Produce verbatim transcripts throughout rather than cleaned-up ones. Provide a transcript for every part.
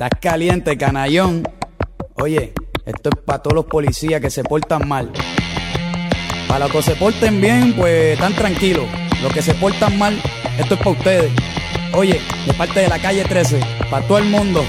Estás caliente, canallón. Oye, esto es para todos los policías que se portan mal. Para los que se porten bien, pues están tranquilos. Los que se portan mal, esto es para ustedes. Oye, de parte de la calle trece, para todo el mundo.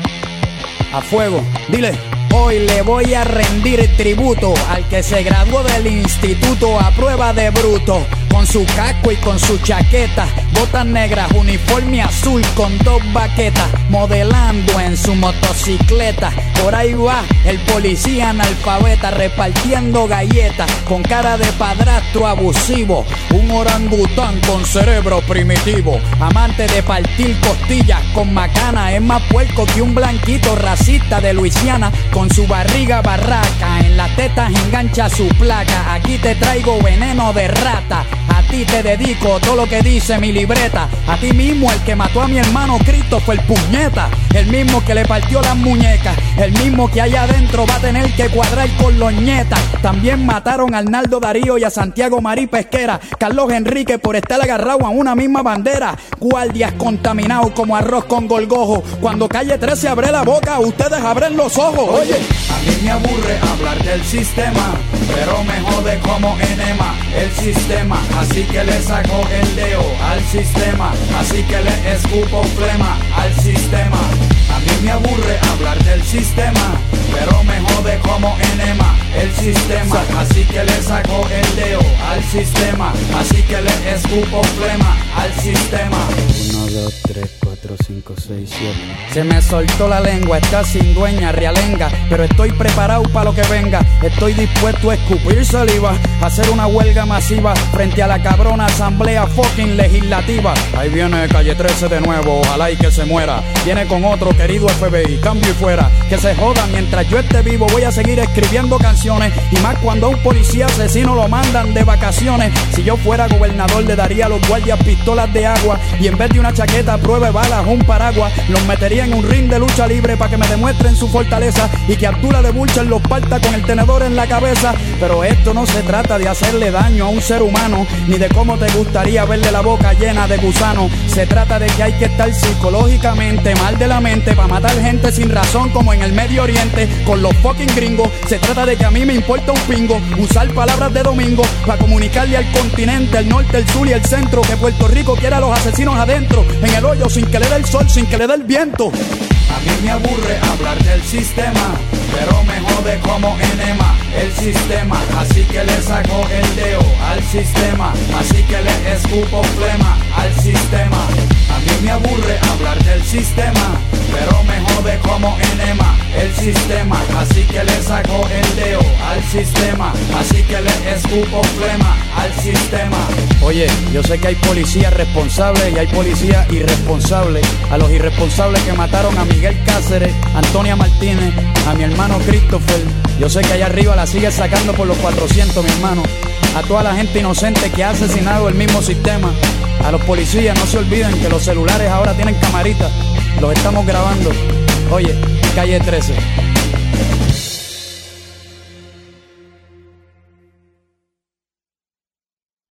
A fuego, dile. Hoy le voy a rendir tributo al que se graduó del instituto a prueba de bruto. Con su casco y con su chaqueta, botas negras, uniforme azul con dos baquetas, modelando en su motocicleta. Por ahí va el policía analfabeta, repartiendo galletas con cara de padrastro abusivo. Un orangután con cerebro primitivo, amante de partir costillas con macana. Es más puerco que un blanquito racista de Luisiana, con su barriga barraca, en las tetas engancha su placa. Aquí te traigo veneno de rata, a ti te dedico todo lo que dice mi libreta. A ti mismo, el que mató a mi hermano Cristo fue el puñeta, el mismo que le partió las muñecas, el mismo que allá adentro va a tener que cuadrar con los nietas. También mataron a Arnaldo Darío y a Santiago Marí Pesquera, Carlos Enrique por estar agarrado a una misma bandera. Guardias contaminados como arroz con golgojo. Cuando Calle trece abre la boca, ustedes abren los ojos. Oye, a mí me aburre hablar del sistema, pero me jode como enema el sistema. Así que le saco el dedo al sistema, así que le escupo flema al sistema. A mí me aburre hablar del sistema, pero me jode como enema el sistema. Así que le saco el dedo al sistema, así que le escupo flema al sistema. Uno, dos, tres, cuatro, cinco, seis, siete. Se me soltó la lengua, está sin dueña, realenga, pero estoy preparado para lo que venga. Estoy dispuesto a escupir saliva, a hacer una huelga masiva frente a la cabrona asamblea fucking legislativa. Ahí viene Calle trece de nuevo, ojalá y que se muera. Viene con otro querido F B I, cambio y fuera. Que se jodan, mientras yo esté vivo voy a seguir escribiendo canciones. Y más cuando a un policía asesino lo mandan de vacaciones. Si yo fuera gobernador le daría a los guardias pistolas de agua, y en vez de una chaqueta a prueba de balas un paraguas. Los metería en un ring de lucha libre para que me demuestren su fortaleza, y que Abdullah de Butcher los parta con el tenedor en la cabeza. Pero esto no se trata de hacerle daño a un ser humano, ni de cómo te gustaría verle la boca llena de gusano. Se trata de que hay que estar psicológicamente mal de la mente para matar gente sin razón, como en el Medio Oriente con los fucking gringos. Se trata de que a mí me importa un pingo usar palabras de domingo para comunicarle al continente, el norte, el sur y el centro, que Puerto Rico quiera a los asesinos adentro, en el hoyo, sin que le dé el sol, sin que le dé el viento. A mí me aburre hablar del sistema, pero me jode como enema el sistema. Así que le saco el dedo al sistema, así que le escupo flema al sistema. A mí me aburre hablar del sistema, pero me jode como enema el sistema. Así que le saco el dedo al sistema, así que le escupo flema al sistema. Oye, yo sé que hay policías responsables y hay policías irresponsables. A los irresponsables que mataron a Miguel Cáceres, Antonia Martínez, a mi hermano Christopher, yo sé que allá arriba la sigue sacando por los cuatrocientos, mi hermano. A toda la gente inocente que ha asesinado el mismo sistema. A los policías, no se olviden que los celulares ahora tienen camaritas, los estamos grabando. Oye, Calle trece.